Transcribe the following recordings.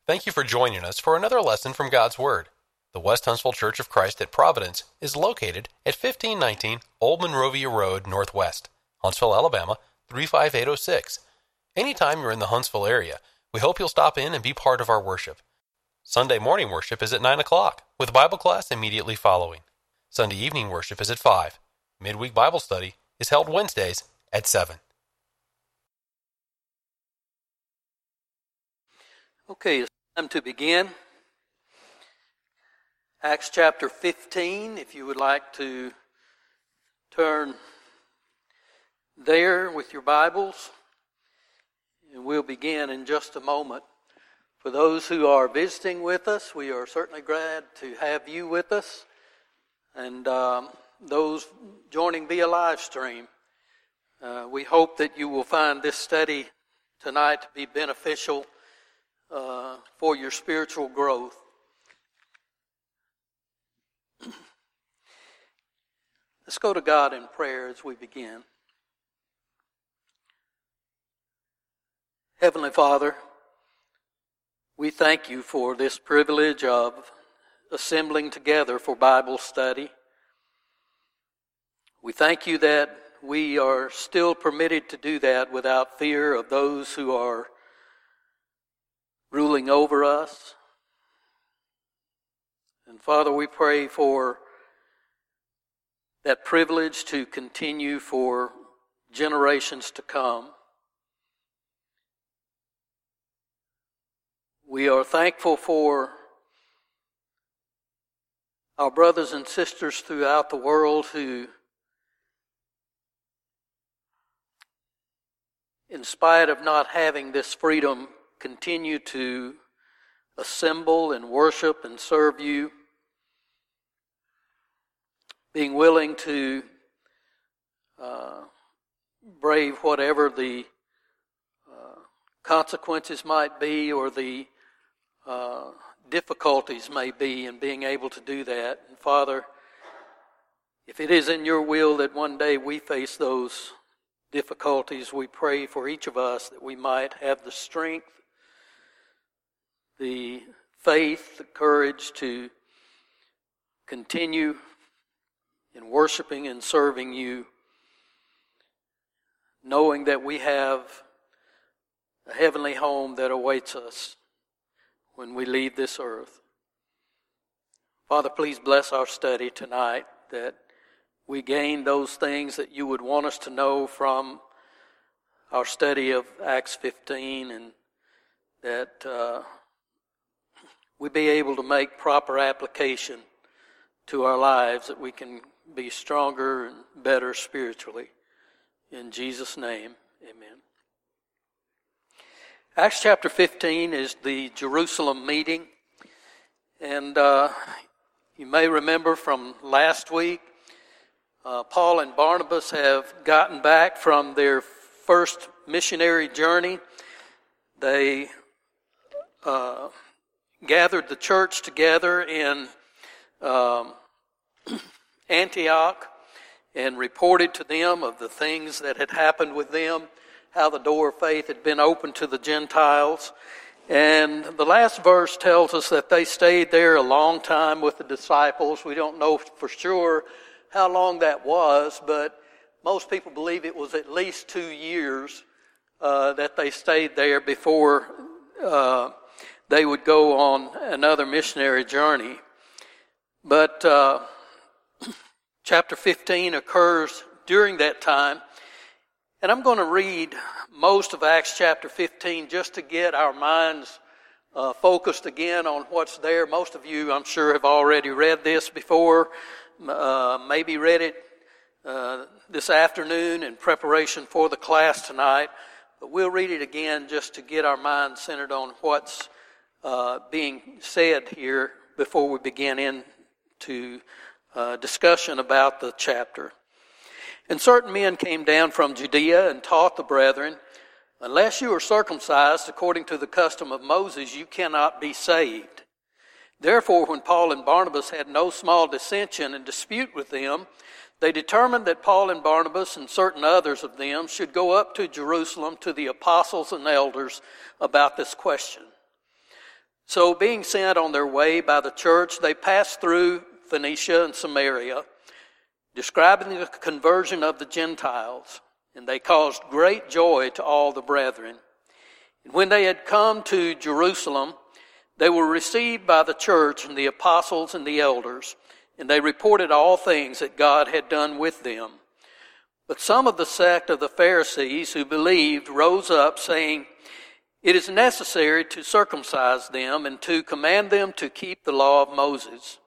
Thank you for joining us for another lesson from God's Word. The West Huntsville Church of Christ at Providence is located at 1519 Old Monrovia Road Northwest, Huntsville, Alabama, 35806. Anytime you're in the Huntsville area, we hope you'll stop in and be part of our worship. Sunday morning worship is at 9 o'clock, with Bible class immediately following. Sunday evening worship is at 5. Midweek Bible study is held Wednesdays at 7. Okay, it's time to begin. Acts chapter 15, if you would like to turn there with your Bibles. And we'll begin in just a moment. For those who are visiting with us, we are certainly glad to have you with us. And those joining via live stream, we hope that you will find this study tonight to be beneficial for your spiritual growth. Let's go to God in prayer as we begin. Heavenly Father, we thank you for this privilege of assembling together for Bible study. We thank you that we are still permitted to do that without fear of those who are ruling over us. And Father, we pray for that privilege to continue for generations to come. We are thankful for our brothers and sisters throughout the world who, in spite of not having this freedom, continue to assemble and worship and serve you, being willing to brave whatever the consequences might be or the difficulties may be in being able to do that. And Father, if it is in your will that one day we face those difficulties, we pray for each of us that we might have the strength, the faith, the courage to continue in worshiping and serving you, knowing that we have a heavenly home that awaits us when we leave this earth. Father, please bless our study tonight, that we gain those things that you would want us to know from our study of Acts 15, and that we be able to make proper application to our lives, that we can be stronger and better spiritually. In Jesus' name, amen. Acts chapter 15 is the Jerusalem meeting. And you may remember from last week, Paul and Barnabas have gotten back from their first missionary journey. They gathered the church together in Antioch and reported to them of the things that had happened with them, how the door of faith had been opened to the Gentiles. And the last verse tells us that they stayed there a long time with the disciples. We don't know for sure how long that was, but most people believe it was at least 2 years that they stayed there before they would go on another missionary journey. But chapter 15 occurs during that time. And I'm going to read most of Acts chapter 15 just to get our minds focused again on what's there. Most of you, I'm sure, have already read this before, maybe read it this afternoon in preparation for the class tonight. But we'll read it again just to get our minds centered on what's being said here before we begin into discussion about the chapter. And certain men came down from Judea and taught the brethren, unless you are circumcised according to the custom of Moses, you cannot be saved. Therefore, when Paul and Barnabas had no small dissension and dispute with them, they determined that Paul and Barnabas and certain others of them should go up to Jerusalem to the apostles and elders about this question. So being sent on their way by the church, they passed through Phoenicia and Samaria, describing the conversion of the Gentiles, and they caused great joy to all the brethren. And when they had come to Jerusalem, they were received by the church and the apostles and the elders, and they reported all things that God had done with them. But some of the sect of the Pharisees who believed rose up, saying, "It is necessary to circumcise them and to command them to keep the law of Moses."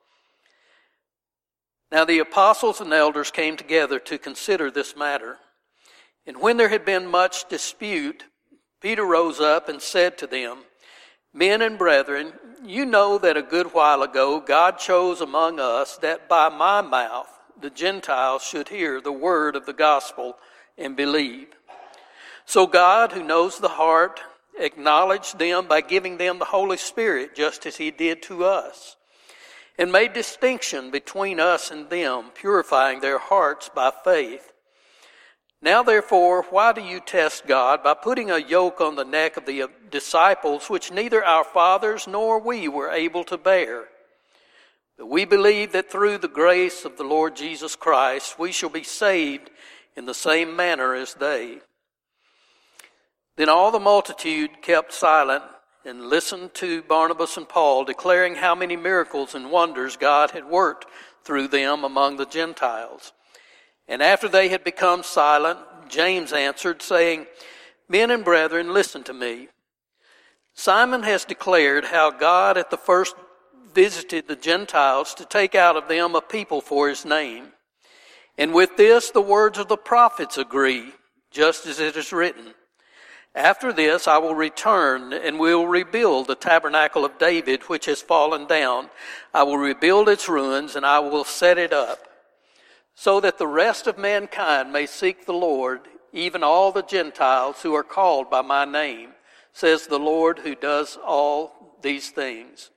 Now the apostles and elders came together to consider this matter. And when there had been much dispute, Peter rose up and said to them, "Men and brethren, you know that a good while ago God chose among us that by my mouth the Gentiles should hear the word of the gospel and believe. So God, who knows the heart, acknowledged them by giving them the Holy Spirit, just as he did to us, and made distinction between us and them, purifying their hearts by faith. Now therefore, why do you test God by putting a yoke on the neck of the disciples, which neither our fathers nor we were able to bear? But we believe that through the grace of the Lord Jesus Christ, we shall be saved in the same manner as they." Then all the multitude kept silent and listened to Barnabas and Paul, declaring how many miracles and wonders God had worked through them among the Gentiles. And after they had become silent, James answered, saying, "Men and brethren, listen to me. Simon has declared how God at the first visited the Gentiles to take out of them a people for his name. And with this the words of the prophets agree, just as it is written, 'After this I will return and will rebuild the tabernacle of David, which has fallen down. I will rebuild its ruins, and I will set it up, so that the rest of mankind may seek the Lord, even all the Gentiles who are called by my name, says the Lord who does all these things.'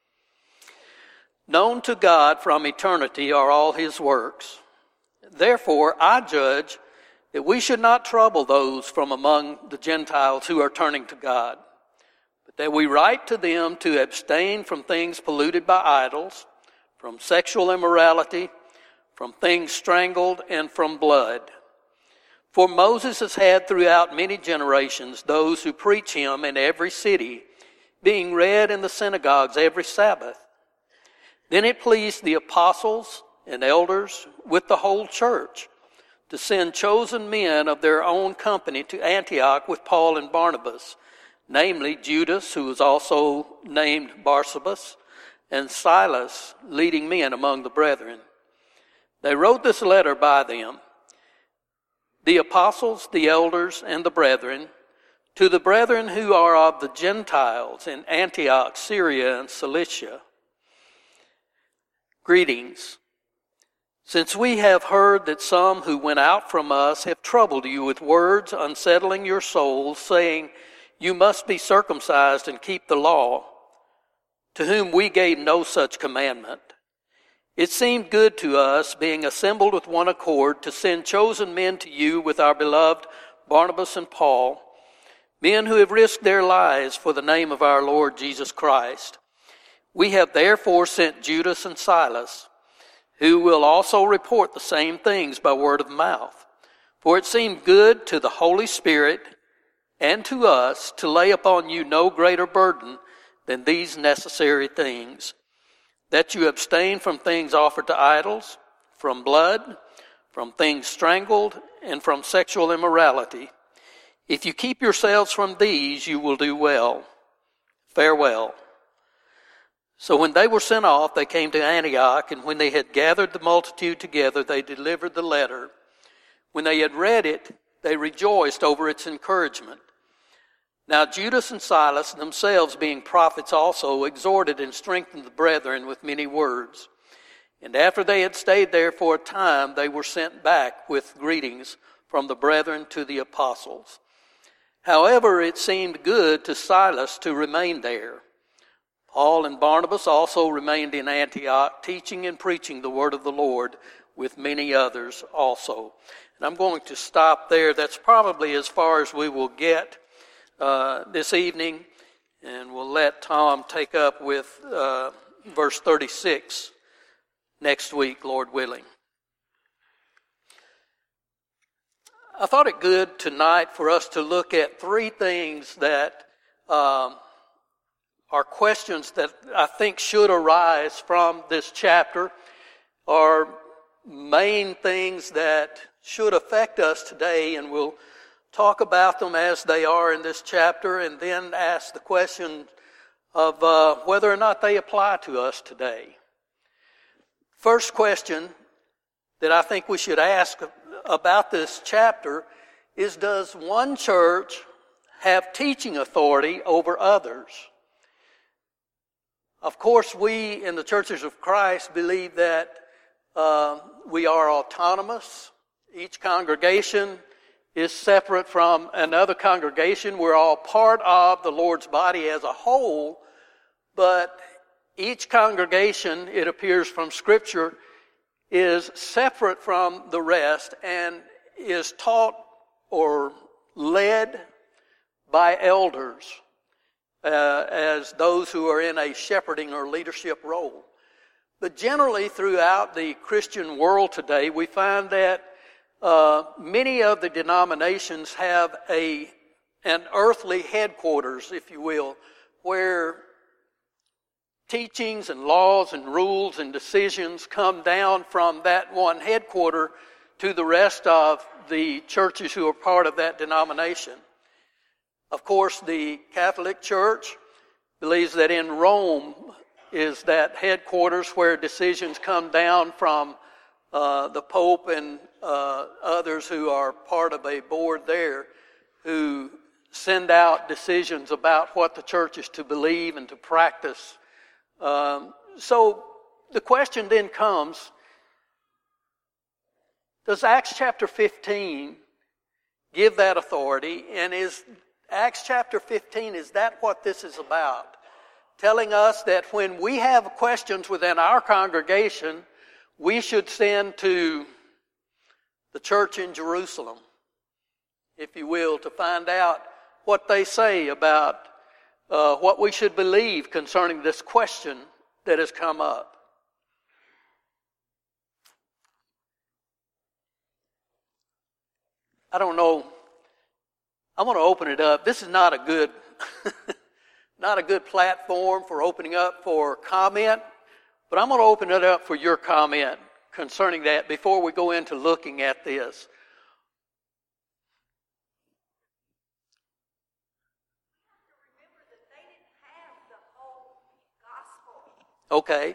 Known to God from eternity are all his works. Therefore I judge that we should not trouble those from among the Gentiles who are turning to God, but that we write to them to abstain from things polluted by idols, from sexual immorality, from things strangled, and from blood. For Moses has had throughout many generations those who preach him in every city, being read in the synagogues every Sabbath. Then it pleased the apostles and elders with the whole church to send chosen men of their own company to Antioch with Paul and Barnabas, namely Judas, who was also named Barsabas, and Silas, leading men among the brethren. They wrote this letter by them, the apostles, the elders, and the brethren, to the brethren who are of the Gentiles in Antioch, Syria, and Cilicia. Greetings. Since we have heard that some who went out from us have troubled you with words, unsettling your souls, saying, 'You must be circumcised and keep the law,' to whom we gave no such commandment. It seemed good to us, being assembled with one accord, to send chosen men to you with our beloved Barnabas and Paul, men who have risked their lives for the name of our Lord Jesus Christ. We have therefore sent Judas and Silas, who will also report the same things by word of mouth. For it seemed good to the Holy Spirit and to us to lay upon you no greater burden than these necessary things, that you abstain from things offered to idols, from blood, from things strangled, and from sexual immorality. If you keep yourselves from these, you will do well. Farewell." So when they were sent off, they came to Antioch, and when they had gathered the multitude together, they delivered the letter. When they had read it, they rejoiced over its encouragement. Now Judas and Silas, themselves being prophets also, exhorted and strengthened the brethren with many words. And after they had stayed there for a time, they were sent back with greetings from the brethren to the apostles. However, it seemed good to Silas to remain there. Paul and Barnabas also remained in Antioch, teaching and preaching the word of the Lord with many others also. And I'm going to stop there. That's probably as far as we will get this evening. And we'll let Tom take up with verse 36 next week, Lord willing. I thought it good tonight for us to look at three things that are questions that I think should arise from this chapter, are main things that should affect us today, and we'll talk about them as they are in this chapter and then ask the question of whether or not they apply to us today. First question that I think we should ask about this chapter is, does one church have teaching authority over others? Of course, we in the Churches of Christ believe that we are autonomous. Each congregation is separate from another congregation. We're all part of the Lord's body as a whole, but each congregation, it appears from Scripture, is separate from the rest and is taught or led by elders as those who are in a shepherding or leadership role. But generally throughout the Christian world today, we find that many of the denominations have an earthly headquarters, if you will, where teachings and laws and rules and decisions come down from that one headquarter to the rest of the churches who are part of that denomination. Of course, the Catholic Church believes that in Rome is that headquarters where decisions come down from the Pope and others who are part of a board there, who send out decisions about what the church is to believe and to practice. So the question then comes, does Acts chapter 15 give that authority? And is Acts chapter 15, is that what this is about? Telling us that when we have questions within our congregation, we should send to the church in Jerusalem, if you will, to find out what they say about what we should believe concerning this question that has come up. I don't know. I'm going to open it up. This is not a good not a good platform for opening up for comment, but I'm going to open it up for your comment concerning that before we go into looking at this. Okay.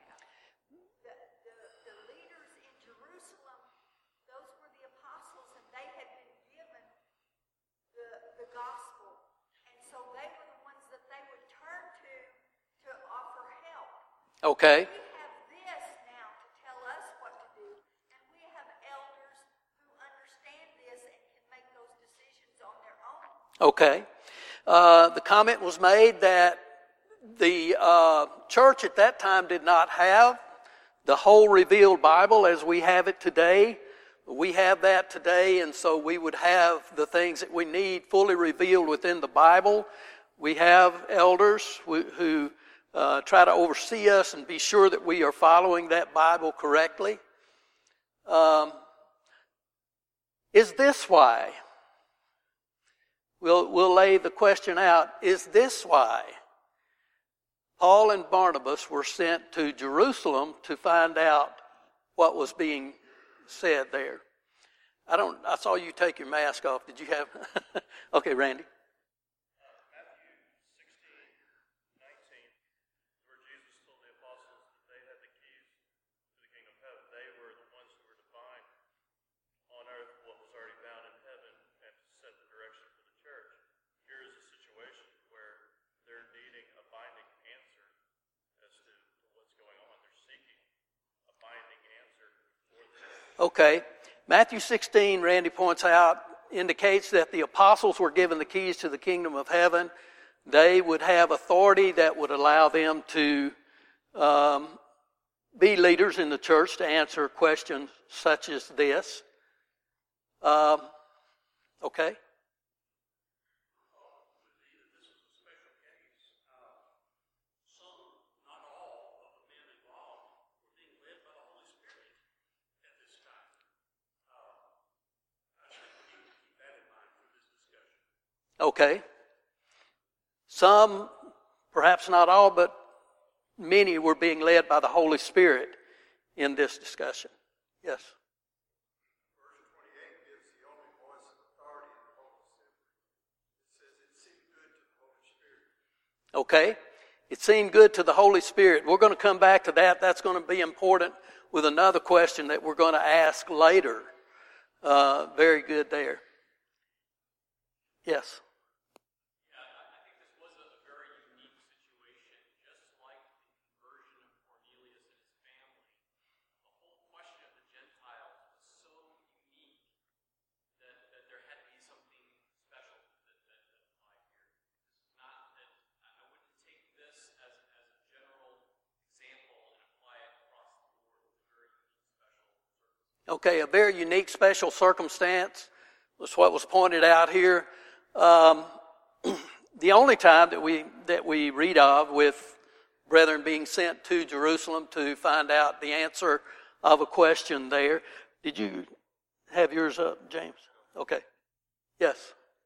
The leaders in Jerusalem, those were the apostles, and they had been given the gospel. And so they were the ones that they would turn to offer help. Okay. We have this now to tell us what to do, and we have elders who understand this and can make those decisions on their own. Okay. The comment was made that the church at that time did not have the whole revealed Bible as we have it today. We have that today, and so we would have the things that we need fully revealed within the Bible. We have elders who try to oversee us and be sure that we are following that Bible correctly. Is this why? We'll lay the question out. Is this why Paul and Barnabas were sent to Jerusalem to find out what was being said there? I saw you take your mask off. Did you have? Okay, Randy. Matthew 16:19, where Jesus told the apostles that they had the keys to the kingdom of heaven. They were the ones who were to bind on earth what was already bound in heaven and to set the direction for the church. Here is a situation where they're needing a binding answer as to what's going on. They're seeking a binding answer for this. Okay. Matthew 16, Randy points out, indicates that the apostles were given the keys to the kingdom of heaven. They would have authority that would allow them to be leaders in the church to answer questions such as this. Okay. Okay. Some, perhaps not all, but many were being led by the Holy Spirit in this discussion. Yes. Verse 28 gives the only voice of authority in the whole assembly. It says it seemed good to the Holy Spirit. Okay. It seemed good to the Holy Spirit. We're going to come back to that. That's going to be important with another question that we're going to ask later. Very good there. Yes. Yeah, I think this was a very unique situation, just like the conversion of Cornelius and his family. The whole question of the Gentiles was so unique that there had to be something special that applied here. It's not that I wouldn't take this as a general example and apply it across the board. It's a very unique, special circumstance. Okay, a very unique, special circumstance. That's what was pointed out here. The only time that we read of with brethren being sent to Jerusalem to find out the answer of a question there. Did you have yours up, James? Okay. Yes.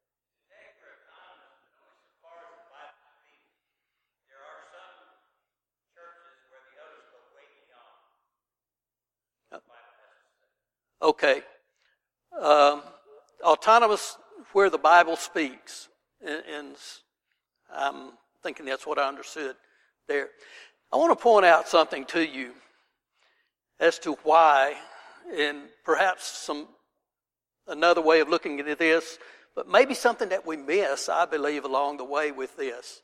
Okay. Autonomous where the Bible speaks. And I'm thinking that's what I understood there. I want to point out something to you as to why, and perhaps another way of looking at this, but maybe something that we miss, I believe, along the way with this.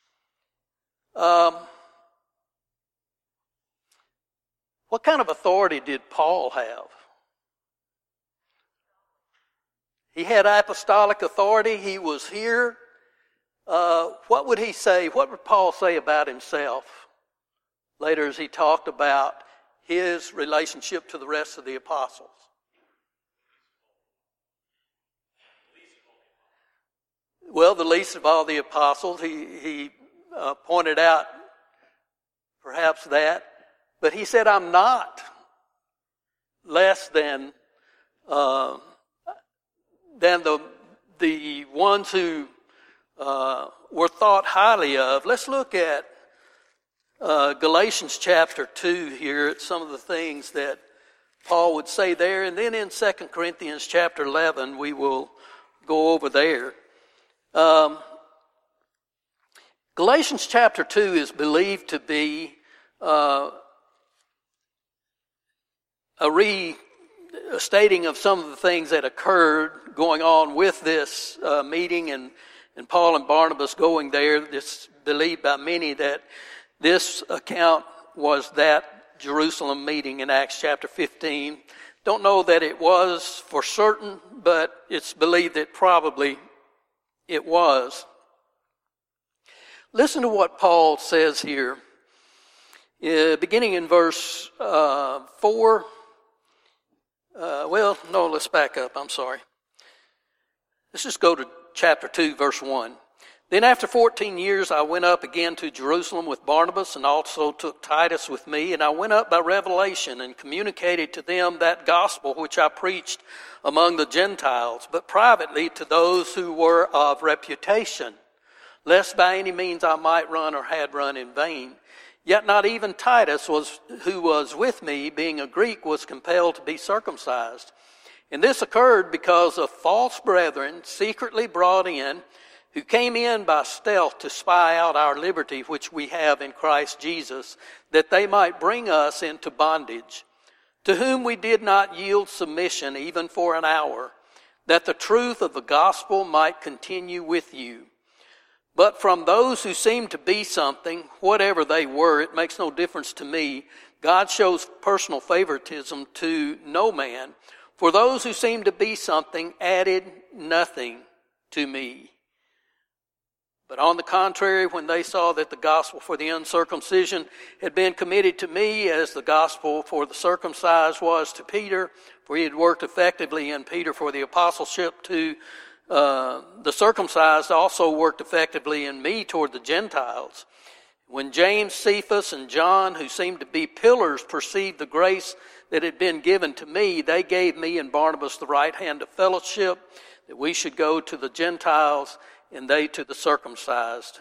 What kind of authority did Paul have? He had apostolic authority. He was here. What would he say? What would Paul say about himself later as he talked about his relationship to the rest of the apostles? Well, the least of all the apostles. He pointed out perhaps that. But he said, I'm not less than the ones who were thought highly of. Let's look at Galatians chapter 2 here at some of the things that Paul would say there. And then in 2 Corinthians chapter 11, we will go over there. Galatians chapter 2 is believed to be a restating of some of the things that occurred going on with this meeting and Paul and Barnabas going there. It's believed by many that this account was that Jerusalem meeting in Acts chapter 15. Don't know that it was for certain, but it's believed that probably it was. Listen to what Paul says here. Beginning in verse 4. Let's back up. I'm sorry. Let's just go to chapter 2, verse 1. Then after 14 years I went up again to Jerusalem with Barnabas, and also took Titus with me. And I went up by revelation and communicated to them that gospel which I preached among the Gentiles, but privately to those who were of reputation, lest by any means I might run or had run in vain. Yet not even Titus, who was with me, being a Greek, was compelled to be circumcised. And this occurred because of false brethren secretly brought in, who came in by stealth to spy out our liberty which we have in Christ Jesus, that they might bring us into bondage, to whom we did not yield submission even for an hour, that the truth of the gospel might continue with you. But from those who seemed to be something, whatever they were, it makes no difference to me. God shows personal favoritism to no man. For those who seemed to be something added nothing to me. But on the contrary, when they saw that the gospel for the uncircumcision had been committed to me, as the gospel for the circumcised was to Peter, for he had worked effectively in Peter for the apostleship to the circumcised, also worked effectively in me toward the Gentiles. When James, Cephas, and John, who seemed to be pillars, perceived the grace that had been given to me, they gave me and Barnabas the right hand of fellowship, that we should go to the Gentiles and they to the circumcised.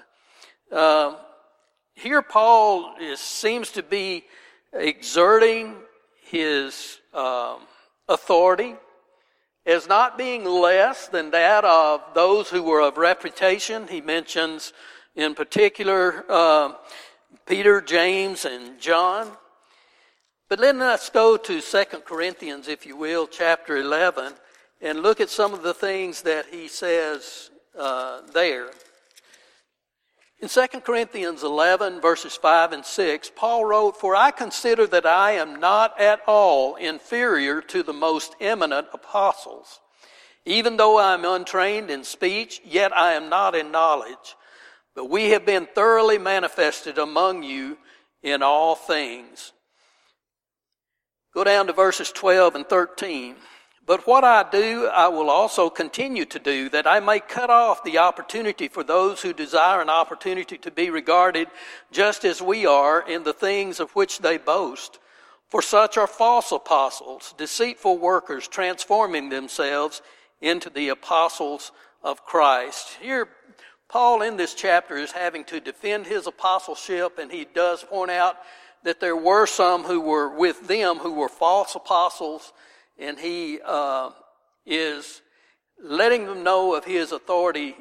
Here Paul seems to be exerting his authority as not being less than that of those who were of reputation. He mentions in particular Peter, James, and John. But then let's go to 2 Corinthians, if you will, chapter 11, and look at some of the things that he says there. In 2 Corinthians 11, verses 5 and 6, Paul wrote, "For I consider that I am not at all inferior to the most eminent apostles. Even though I am untrained in speech, yet I am not in knowledge. But we have been thoroughly manifested among you in all things." Go down to verses 12 and 13. "But what I do, I will also continue to do, that I may cut off the opportunity for those who desire an opportunity to be regarded just as we are in the things of which they boast. For such are false apostles, deceitful workers, transforming themselves into the apostles of Christ." Here, Paul in this chapter is having to defend his apostleship, and he does point out that there were some who were with them who were false apostles, and he is letting them know of his authority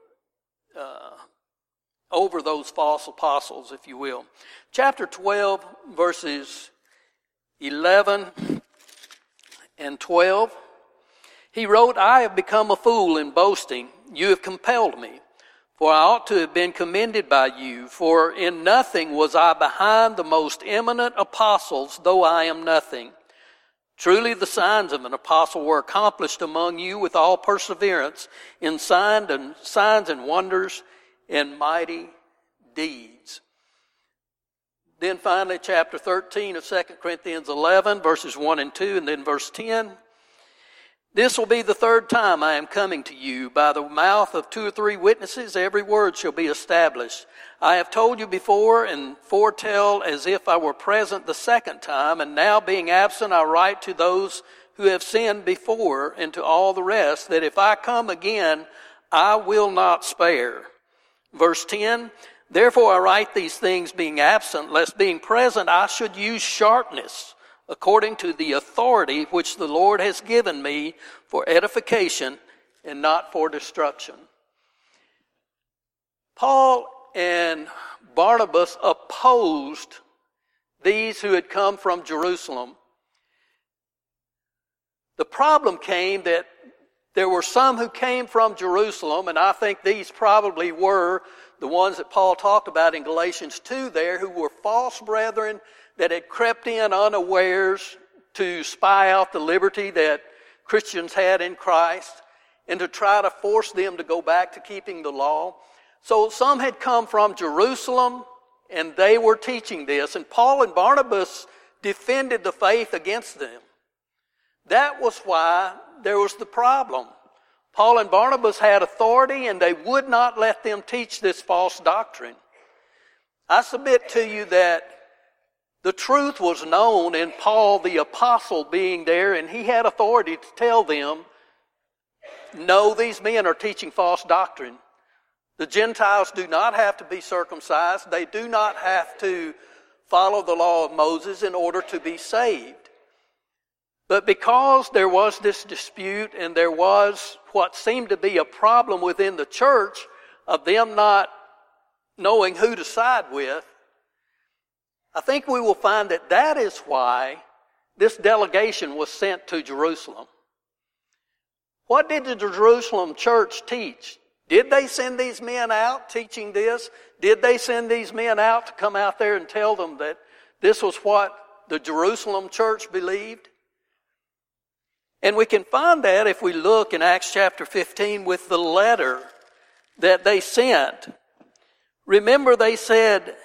over those false apostles, if you will. Chapter 12, verses 11 and 12. He wrote, "I have become a fool in boasting. You have compelled me. For I ought to have been commended by you. For in nothing was I behind the most eminent apostles, though I am nothing. Truly the signs of an apostle were accomplished among you with all perseverance in signs and wonders and mighty deeds." Then finally, chapter 13 of 2 Corinthians 11, verses 1 and 2, and then verse 10. "This will be the third time I am coming to you. By the mouth of 2 or 3 witnesses, every word shall be established. I have told you before and foretell as if I were present the second time, and now being absent I write to those who have sinned before and to all the rest, that if I come again, I will not spare." Verse 10, "Therefore I write these things being absent, lest being present I should use sharpness, according to the authority which the Lord has given me for edification and not for destruction." Paul and Barnabas opposed these who had come from Jerusalem. The problem came that there were some who came from Jerusalem, and I think these probably were the ones that Paul talked about in Galatians 2 there, who were false brethren that had crept in unawares to spy out the liberty that Christians had in Christ and to try to force them to go back to keeping the law. So some had come from Jerusalem, and they were teaching this, and Paul and Barnabas defended the faith against them. That was why there was the problem. Paul and Barnabas had authority, and they would not let them teach this false doctrine. I submit to you that the truth was known in Paul the apostle being there, and he had authority to tell them, no, these men are teaching false doctrine. The Gentiles do not have to be circumcised. They do not have to follow the law of Moses in order to be saved. But because there was this dispute and there was what seemed to be a problem within the church of them not knowing who to side with, I think we will find that that is why this delegation was sent to Jerusalem. What did the Jerusalem church teach? Did they send these men out teaching this? Did they send these men out to come out there and tell them that this was what the Jerusalem church believed? And we can find that if we look in Acts chapter 15 with the letter that they sent. Remember, they said,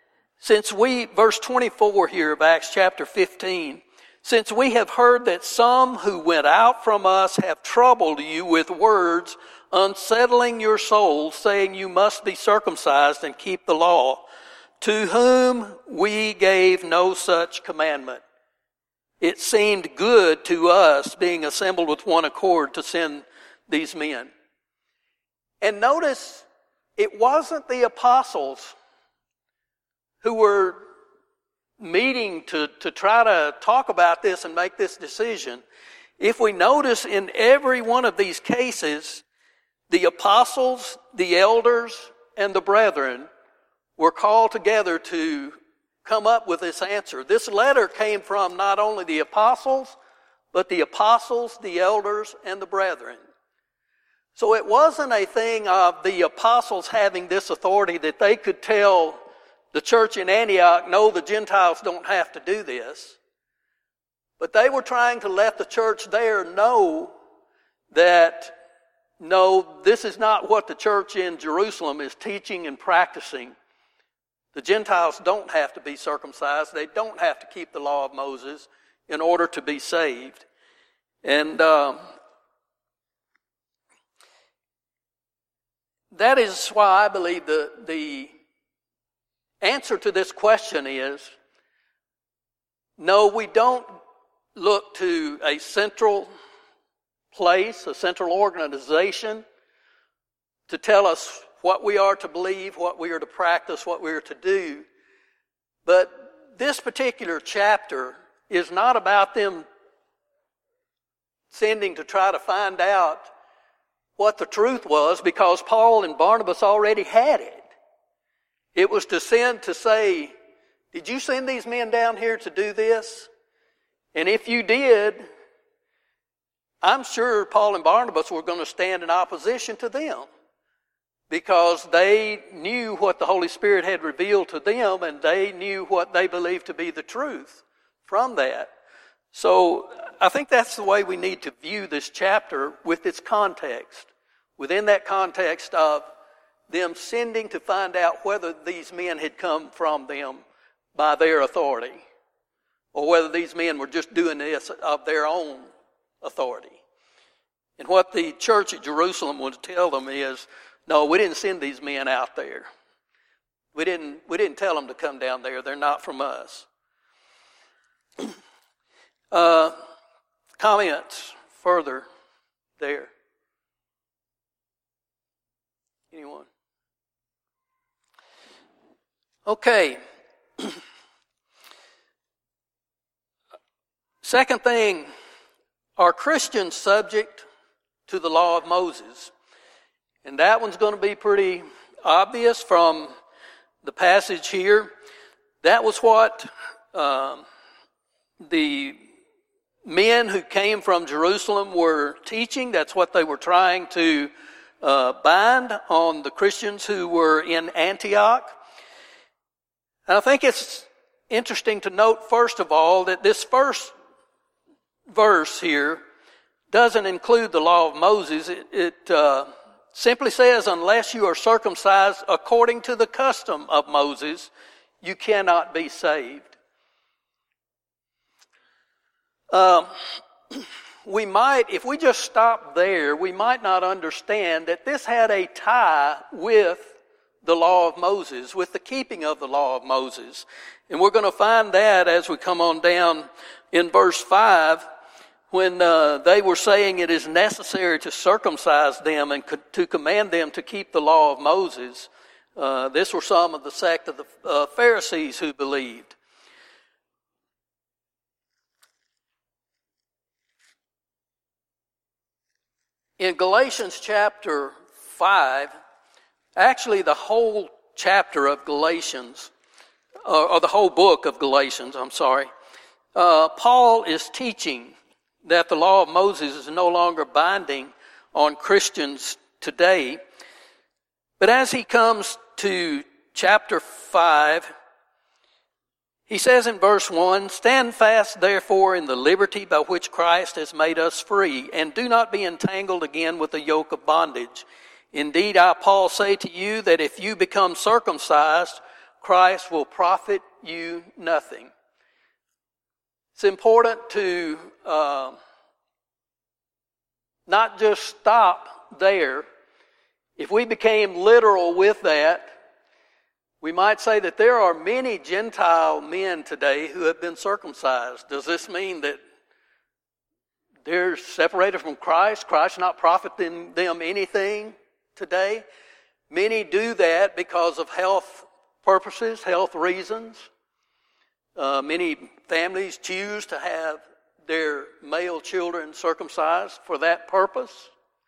verse 24 here of Acts chapter 15, since we have heard that some who went out from us have troubled you with words, unsettling your souls, saying you must be circumcised and keep the law, to whom we gave no such commandment. It seemed good to us, being assembled with one accord, to send these men. And notice, it wasn't the apostles who were meeting to try to talk about this and make this decision. If we notice in every one of these cases, the apostles, the elders, and the brethren were called together to come up with this answer. This letter came from not only the apostles, but the apostles, the elders, and the brethren. So it wasn't a thing of the apostles having this authority that they could tell the church in Antioch, no, the Gentiles don't have to do this. But they were trying to let the church there know that, no, this is not what the church in Jerusalem is teaching and practicing. The Gentiles don't have to be circumcised. They don't have to keep the law of Moses in order to be saved. And that is why I believe the answer to this question is, no, we don't look to a central place, a central organization to tell us what we are to believe, what we are to practice, what we are to do. But this particular chapter is not about them sending to try to find out what the truth was, because Paul and Barnabas already had it. It was to send to say, did you send these men down here to do this? And if you did, I'm sure Paul and Barnabas were going to stand in opposition to them, because they knew what the Holy Spirit had revealed to them, and they knew what they believed to be the truth from that. So I think that's the way we need to view this chapter with its context. Within that context of them sending to find out whether these men had come from them by their authority, or whether these men were just doing this of their own authority. And what the church at Jerusalem would tell them is, no, we didn't send these men out there. We didn't tell them to come down there. They're not from us. Comments further there? Anyone? Okay. Second thing, are Christians subject to the law of Moses? And that one's going to be pretty obvious from the passage here. That was what the men who came from Jerusalem were teaching. That's what they were trying to bind on the Christians who were in Antioch. And I think it's interesting to note, first of all, that this first verse here doesn't include the law of Moses. It simply says, unless you are circumcised according to the custom of Moses, you cannot be saved. We might, if we just stop there, we might not understand that this had a tie with the law of Moses, with the keeping of the law of Moses. And we're going to find that as we come on down in verse 5, when they were saying it is necessary to circumcise them and to command them to keep the law of Moses. This were some of the sect of the Pharisees who believed. In Galatians chapter 5, actually the whole chapter of Galatians, or the whole book of Galatians, Paul is teaching that the law of Moses is no longer binding on Christians today. But as he comes to chapter 5, he says in verse 1, "Stand fast, therefore, in the liberty by which Christ has made us free, and do not be entangled again with the yoke of bondage. Indeed, I, Paul, say to you that if you become circumcised, Christ will profit you nothing." It's important to not just stop there. If we became literal with that, we might say that there are many Gentile men today who have been circumcised. Does this mean that they're separated from Christ? Christ not profiting them anything? today. Many do that because of health purposes, health reasons. Many families choose to have their male children circumcised for that purpose.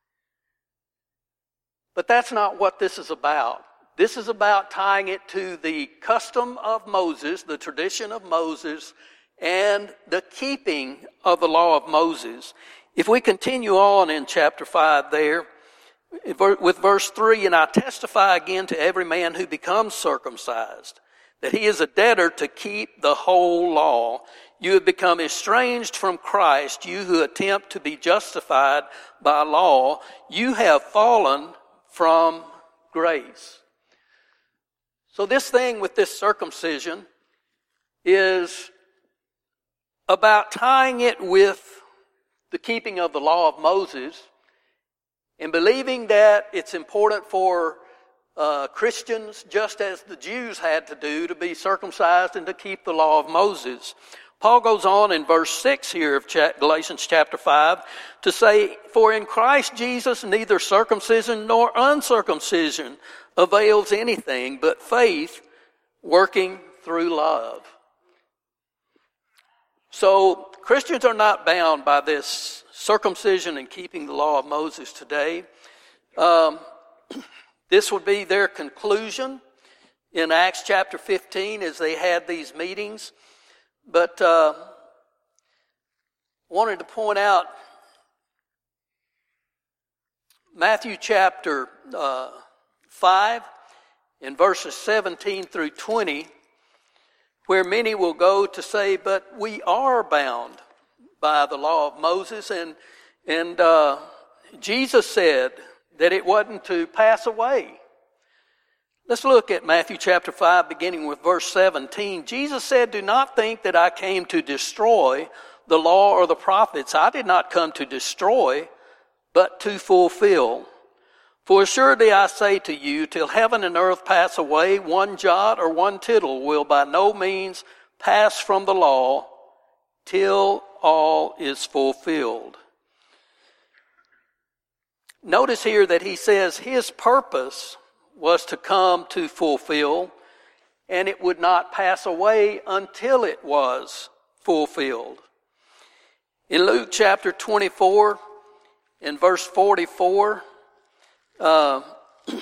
But that's not what this is about. This is about tying it to the custom of Moses, the tradition of Moses, and the keeping of the law of Moses. If we continue on in chapter 5 there, with verse 3, and I testify again to every man who becomes circumcised, that he is a debtor to keep the whole law. You have become estranged from Christ, you who attempt to be justified by law. You have fallen from grace. So this thing with this circumcision is about tying it with the keeping of the law of Moses and believing that it's important for Christians, just as the Jews had to do, to be circumcised and to keep the law of Moses. Paul goes on in verse 6 here of Galatians chapter 5 to say, for in Christ Jesus neither circumcision nor uncircumcision avails anything, but faith working through love. So Christians are not bound by this circumcision and keeping the law of Moses today. This would be their conclusion in Acts chapter 15 as they had these meetings. But wanted to point out Matthew chapter 5 in verses 17 through 20, where many will go to say, but we are bound by the law of Moses. And Jesus said that it wasn't to pass away. Let's look at Matthew chapter 5, beginning with verse 17. Jesus said, do not think that I came to destroy the law or the prophets. I did not come to destroy, but to fulfill. For assuredly I say to you, till heaven and earth pass away, one jot or one tittle will by no means pass from the law till all is fulfilled. Notice here that he says his purpose was to come to fulfill, and it would not pass away until it was fulfilled. In Luke chapter 24, in verse 44, excuse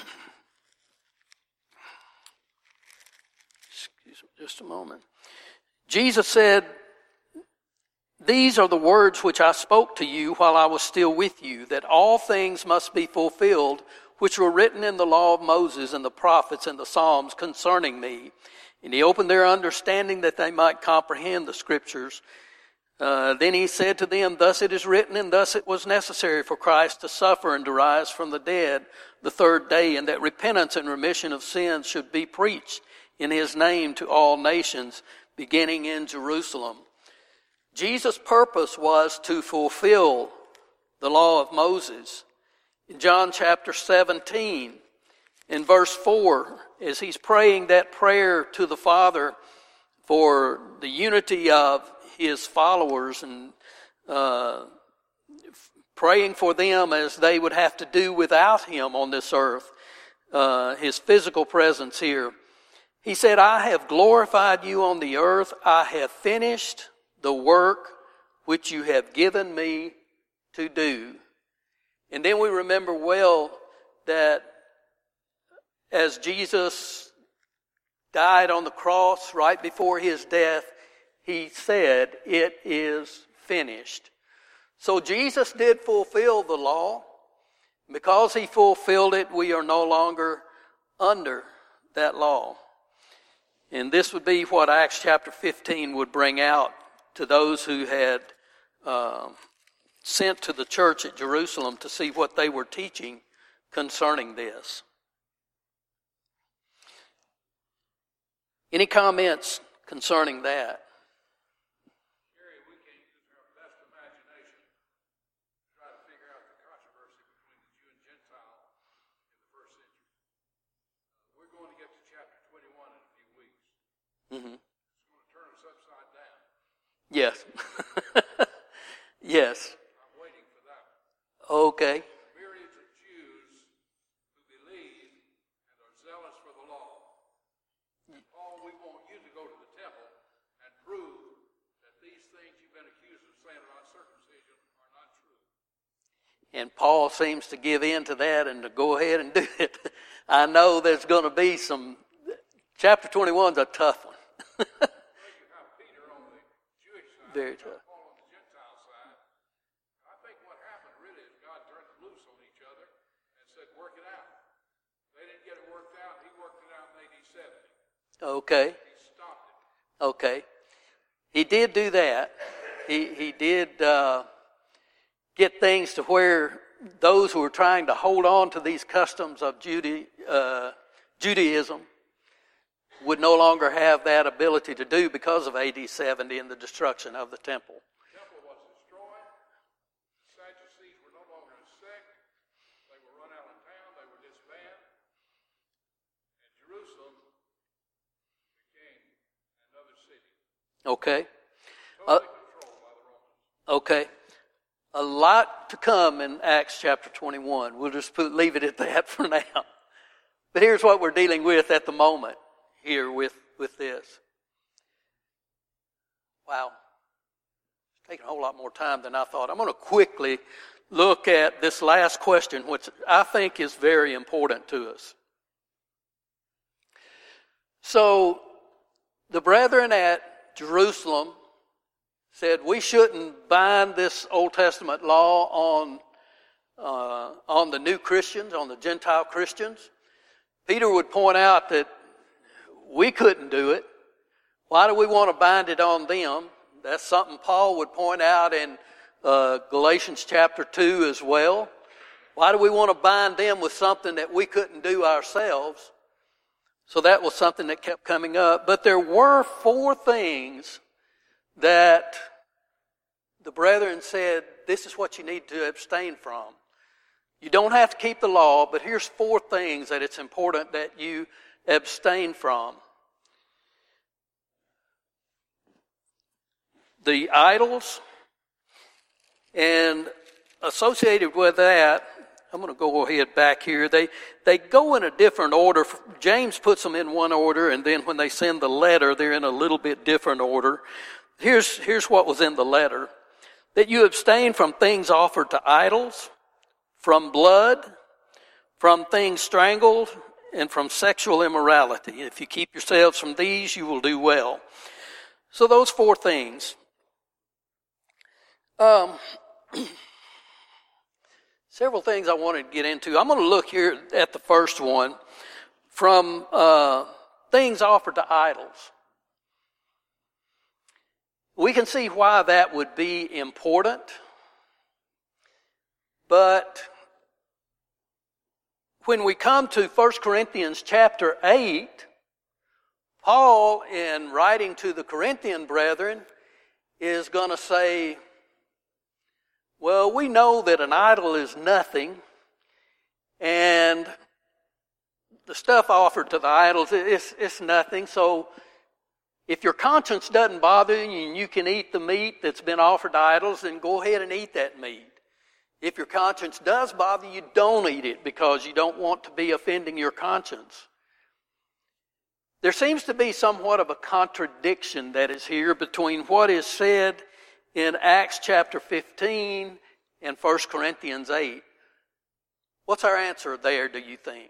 me just a moment. Jesus said, these are the words which I spoke to you while I was still with you, that all things must be fulfilled which were written in the law of Moses and the prophets and the Psalms concerning me. And he opened their understanding that they might comprehend the scriptures. Then he said to them, thus it is written, and thus it was necessary for Christ to suffer and to rise from the dead the third day, and that repentance and remission of sins should be preached in his name to all nations, beginning in Jerusalem. Jesus' purpose was to fulfill the law of Moses. In John chapter 17, in verse 4, as he's praying that prayer to the Father for the unity of his followers and praying for them as they would have to do without him on this earth, his physical presence here. He said, I have glorified you on the earth. I have finished the work which you have given me to do. And then we remember well that as Jesus died on the cross right before his death, he said, it is finished. So Jesus did fulfill the law. Because he fulfilled it, we are no longer under that law. And this would be what Acts chapter 15 would bring out to those who had sent to the church at Jerusalem to see what they were teaching concerning this. Any comments concerning that? Gary, we can't use our best imagination to try to figure out the controversy between the Jew and Gentile in the first century. We're going to get to chapter 21 in a few weeks. Mm-hmm. It's going to turn us upside down. Yes. Yes. I'm waiting for that. Okay. Myriads of Jews who And Paul seems to give in to that and to go ahead and do it. I know there's going to be some. Chapter 21 is a tough one. Well, you have Peter on the Jewish side, Very you have tough. Paul on the Gentile side. I think what happened really is God turned it loose on each other and said, work it out. They didn't get it worked out. He worked it out in AD 70. Okay. He stopped it. Okay. He did do that. He did get things to where those who were trying to hold on to these customs of Judaism would no longer have that ability to do because of AD 70 and the destruction of the temple. The temple was destroyed. The Sadducees were no longer a sect. They were run out of town. They were disbanded. And Jerusalem became another city. Okay. Totally controlled by the Romans. Okay. A lot to come in Acts chapter 21. We'll just leave it at that for now. But here's what we're dealing with at the moment here with this. Wow. It's taking a whole lot more time than I thought. I'm going to quickly look at this last question, which I think is very important to us. So, the brethren at Jerusalem said we shouldn't bind this Old Testament law on the new Christians, on the Gentile Christians. Peter would point out that we couldn't do it. Why do we want to bind it on them? That's something Paul would point out in Galatians chapter 2 as well. Why do we want to bind them with something that we couldn't do ourselves? So that was something that kept coming up. But there were 4 things that the brethren said, this is what you need to abstain from. You don't have to keep the law, but here's 4 things that it's important that you abstain from. The idols, and associated with that, I'm going to go ahead back here. They go in a different order. James puts them in one order, and then when they send the letter, they're in a little bit different order. Here's what was in the letter. That you abstain from things offered to idols, from blood, from things strangled, and from sexual immorality. If you keep yourselves from these, you will do well. So those 4 things. Several things I wanted to get into. I'm going to look here at the first one, from things offered to idols. We can see why that would be important, but when we come to 1 Corinthians chapter 8, Paul, in writing to the Corinthian brethren, is going to say, well, we know that an idol is nothing, and the stuff offered to the idols, it's nothing. So if your conscience doesn't bother you and you can eat the meat that's been offered to idols, then go ahead and eat that meat. If your conscience does bother you, don't eat it because you don't want to be offending your conscience. There seems to be somewhat of a contradiction that is here between what is said in Acts chapter 15 and 1 Corinthians 8. What's our answer there, do you think?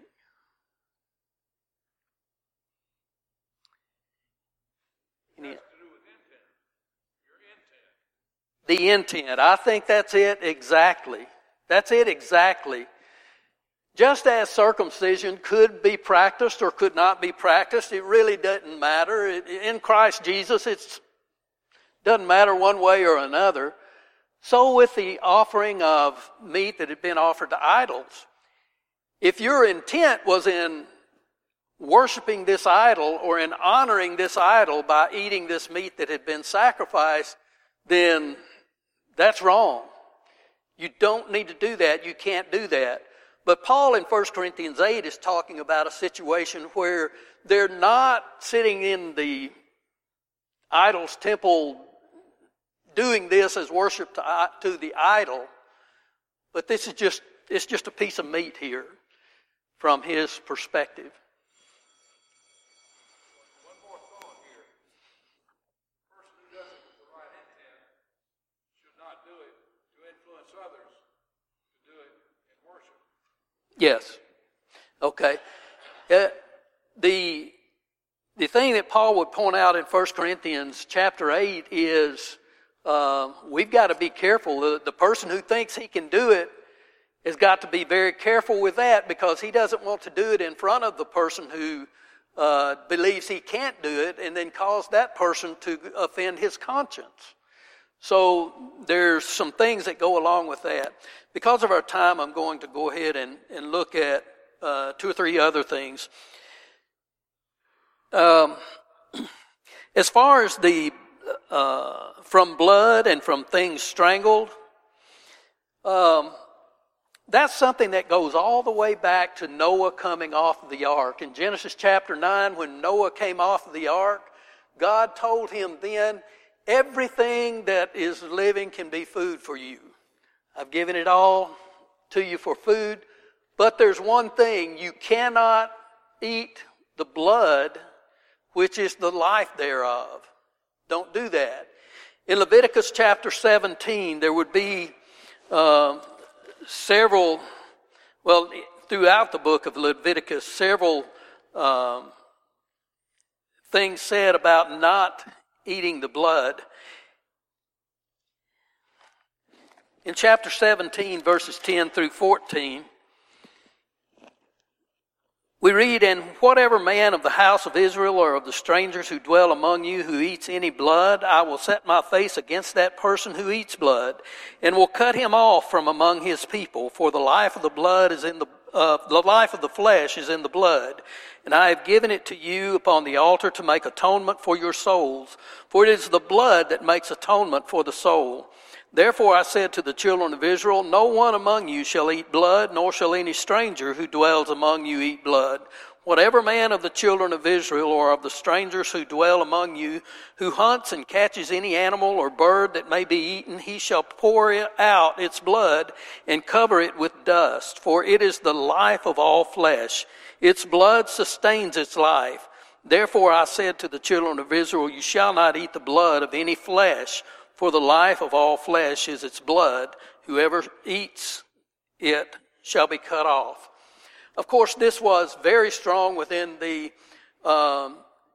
The intent. I think that's it exactly. That's it exactly. Just as circumcision could be practiced or could not be practiced, it really doesn't matter. In Christ Jesus, it doesn't matter one way or another. So with the offering of meat that had been offered to idols, if your intent was in worshiping this idol or in honoring this idol by eating this meat that had been sacrificed, then that's wrong. You don't need to do that. You can't do that. But Paul in 1 Corinthians 8 is talking about a situation where they're not sitting in the idol's temple doing this as worship to the idol, but it's just a piece of meat here from his perspective. One more thought here. A person who does it with the right intent should not do it to influence others to do it Yes. Okay. The thing that Paul would point out in 1 Corinthians chapter 8 is we've got to be careful. The person who thinks he can do it has got to be very careful with that, because he doesn't want to do it in front of the person who believes he can't do it and then cause that person to offend his conscience. So there's some things that go along with that. Because of our time, I'm going to go ahead and look at 2 or 3 other things. As far as the from blood and from things strangled, that's something that goes all the way back to Noah coming off of the ark. In Genesis chapter 9, when Noah came off of the ark, God told him then, everything that is living can be food for you. I've given it all to you for food, but there's one thing: you cannot eat the blood, which is the life thereof. Don't do that. In Leviticus chapter 17, there would be several, throughout the book of Leviticus, several things said about not eating the blood. In chapter 17, verses 10 through 14, we read, "And whatever man of the house of Israel or of the strangers who dwell among you who eats any blood, I will set my face against that person who eats blood, and will cut him off from among his people. For the life of the blood is in the life of the flesh is in the blood, and I have given it to you upon the altar to make atonement for your souls. For it is the blood that makes atonement for the soul. Therefore I said to the children of Israel, no one among you shall eat blood, nor shall any stranger who dwells among you eat blood. Whatever man of the children of Israel or of the strangers who dwell among you, who hunts and catches any animal or bird that may be eaten, he shall pour out its blood and cover it with dust. For it is the life of all flesh. Its blood sustains its life. Therefore I said to the children of Israel, you shall not eat the blood of any flesh, for the life of all flesh is its blood. Whoever eats it shall be cut off." Of course, this was very strong within the law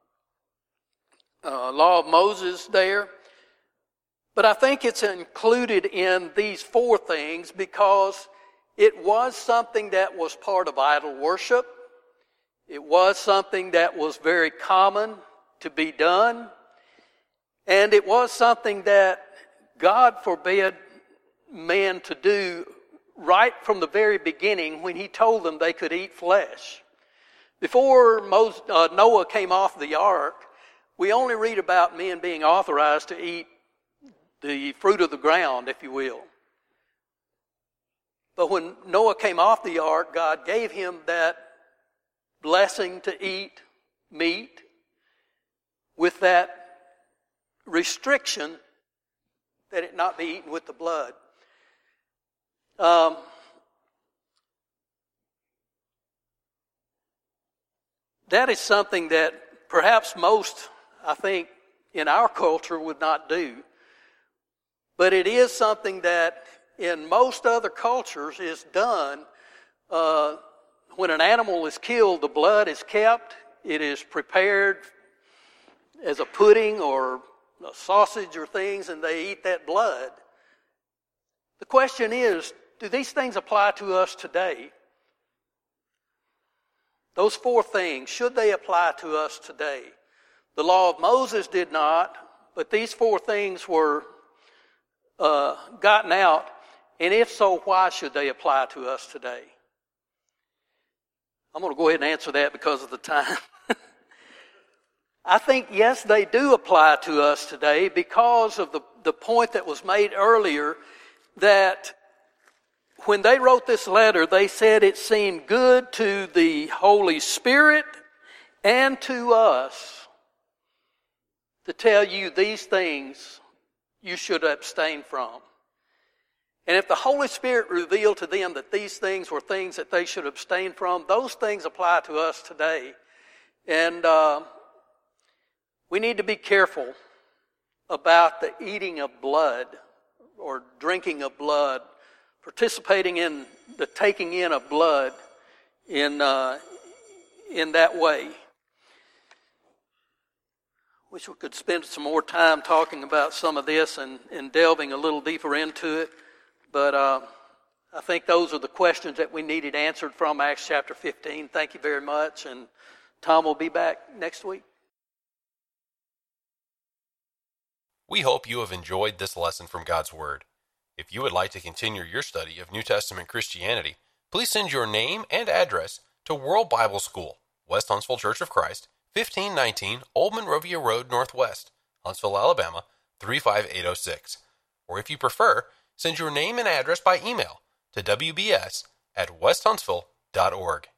of Moses there. But I think it's included in these 4 things because it was something that was part of idol worship. It was something that was very common to be done. And it was something that God forbid man to do right from the very beginning when he told them they could eat flesh. Before Noah came off the ark, we only read about men being authorized to eat the fruit of the ground, if you will. But when Noah came off the ark, God gave him that blessing to eat meat with that restriction that it not be eaten with the blood. That is something that perhaps most, I think, in our culture would not do. But it is something that in most other cultures is done. When an animal is killed, the blood is kept. It is prepared as a pudding or a sausage or things, and they eat that blood. The question is, do these things apply to us today? Those 4 things, should they apply to us today? The law of Moses did not, but these 4 things were gotten out, and if so, why should they apply to us today? I'm going to go ahead and answer that because of the time. I think, yes, they do apply to us today because of the point that was made earlier that when they wrote this letter, they said it seemed good to the Holy Spirit and to us to tell you these things you should abstain from. And if the Holy Spirit revealed to them that these things were things that they should abstain from, those things apply to us today. And we need to be careful about the eating of blood or drinking of blood, participating in the taking in of blood in that way. Wish we could spend some more time talking about some of this and delving a little deeper into it. But I think those are the questions that we needed answered from Acts chapter 15. Thank you very much. And Tom will be back next week. We hope you have enjoyed this lesson from God's Word. If you would like to continue your study of New Testament Christianity, please send your name and address to World Bible School, West Huntsville Church of Christ, 1519 Old Monrovia Road Northwest, Huntsville, Alabama, 35806. Or if you prefer, send your name and address by email to wbs@westhuntsville.org.